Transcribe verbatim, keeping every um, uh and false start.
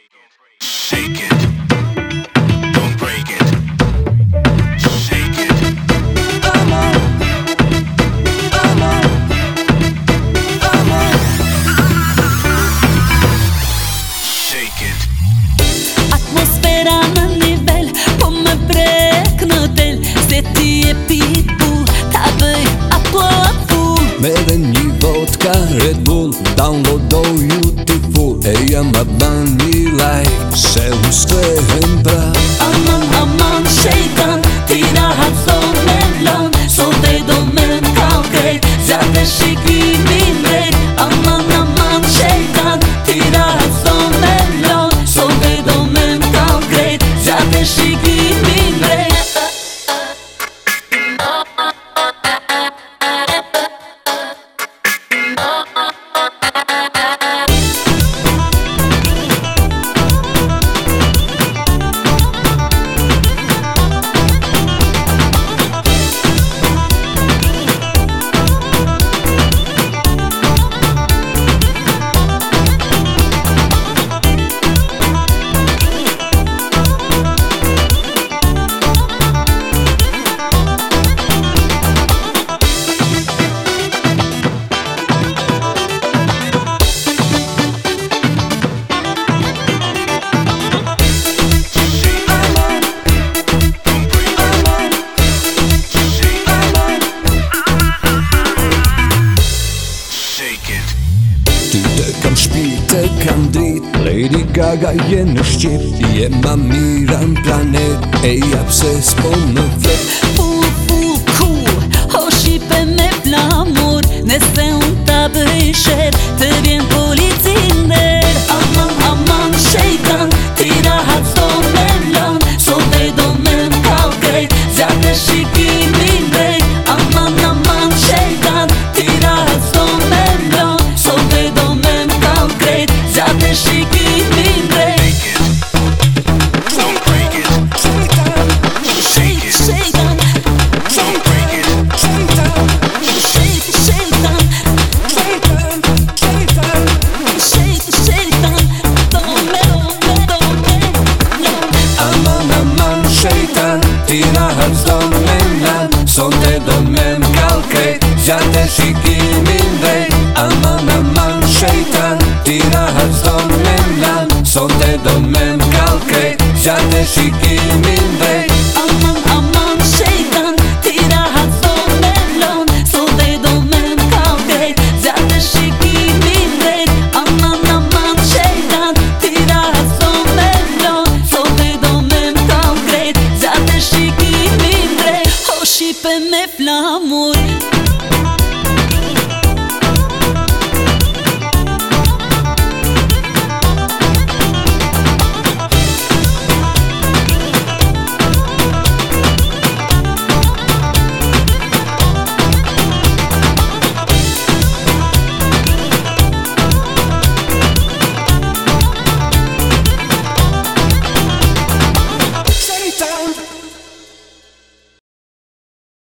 Shake it, don't break it. Shake it. I'm on, I'm on, I'm on. Shake it. Atmosfera në nivel, po më brek në del. Se ti e pitbull, ta bëj apo afu. Mere një vodka Red Bull, downloadoj Beautiful. E jam a ban një like, se unë strehem pra. Aman, aman, shejtan, ti na hapson me lon. Sonte do me m'kall krejt, zjate shikimin drejt. Aman, aman, shejtan, ti na hapson me lon. Sonte do me m'kall krejt, zjate shikimin drejt. Ty të kam shpi, të kam drit, Lady Gaga je në Shqip. Je ma mira në planet, e ja pse s'po më flet. Full, full, cool, ho shipe me flamur. Nëse unë ta bëj shet, të vjen policin der. Aman, aman, shejtan, ti na hapson me lon. Sonte do me m'kall krejt, zjate shikimin drejt. Aman, aman, shejtan, ti na hapson me lon. Sonte do me m'kall krejt, zjate shikimin drejt. Don't break it. Shake it. Shejtan, Don't break it. shejtan, shejtan, shejtan, do me, do me, do me, Aman, aman, shejtan, ti na hapson me lan. Sonte do me m'kall krejt, zjate shikimin drejt. Aman, aman, shejtan, ti na hapson me lan. Sonte do me m'kall krejt, zjate shikimin drejt.